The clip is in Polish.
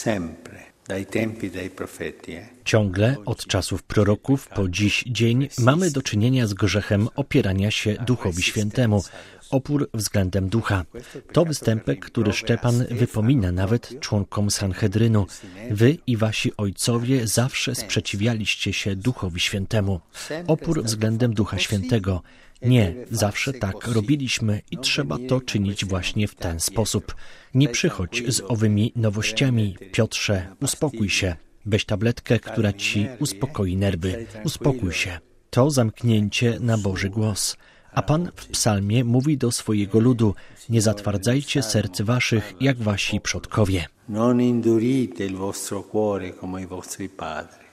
Ciągle od czasów proroków po dziś dzień mamy do czynienia z grzechem opierania się Duchowi Świętemu, opór względem Ducha. To występek, który Szczepan wypomina nawet członkom Sanhedrynu. Wy i wasi ojcowie zawsze sprzeciwialiście się Duchowi Świętemu. Opór względem Ducha Świętego. Nie, zawsze tak robiliśmy i trzeba to czynić właśnie w ten sposób. Nie przychodź z owymi nowościami. Piotrze, uspokój się. Weź tabletkę, która ci uspokoi nerwy. Uspokój się. To zamknięcie na Boży głos. A Pan w psalmie mówi do swojego ludu: nie zatwardzajcie serc waszych, jak wasi przodkowie. Non indurite il vostro cuore come i vostri padri.